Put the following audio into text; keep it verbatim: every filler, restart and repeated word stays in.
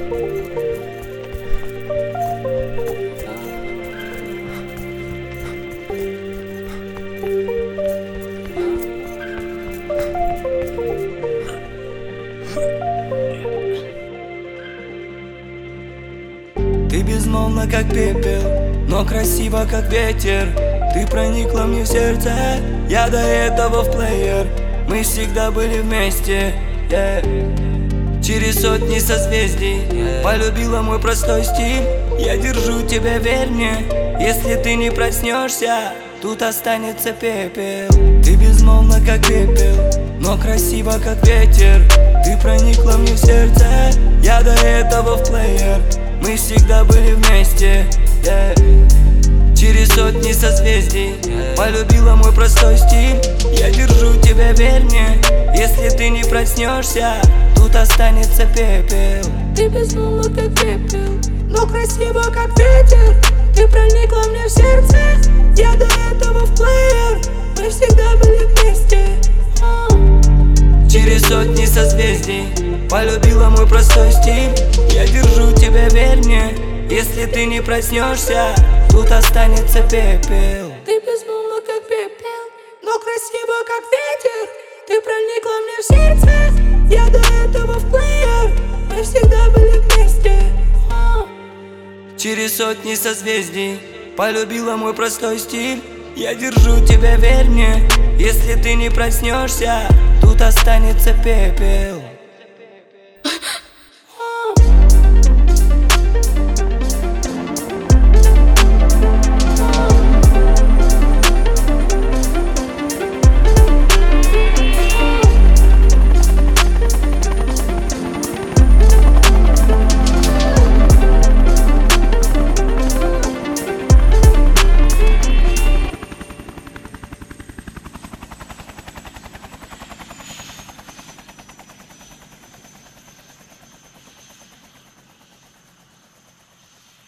Ты безмолвна, как пепел, но красиво, как ветер. Ты проникла мне в сердце, я до этого в плеер. Мы всегда были вместе, yeah. Через сотни созвездий, yeah. Полюбила мой простой стиль. Я держу тебя, верь мне. Если ты не проснешься, тут останется пепел. Ты безмолвна, как пепел, но красиво, как ветер. Ты проникла мне в сердце, я до этого в плеер. Мы всегда были вместе, yeah. Через сотни созвездий, yeah. Полюбила мой простой стиль. Я держу тебя, верь мне. Если ты не проснешься, тут останется пепел. Ты безмолвна, как пепел, но красиво, как ветер. Ты проникла мне в сердце, я до этого в плеер. Мы всегда были вместе, oh. Через сотни созвездий полюбила мой простой стиль. Я держу тебя, верь мне. Если ты не проснешься, тут останется пепел. Ты безмолвна, как пепел, но красиво, как ветер. Ты проникла мне в сердце, я до этого в плеер. Мы всегда были вместе, oh. Через сотни созвездий полюбила мой простой стиль. Я держу тебя, верь мне. Если ты не проснешься, тут останется пепел.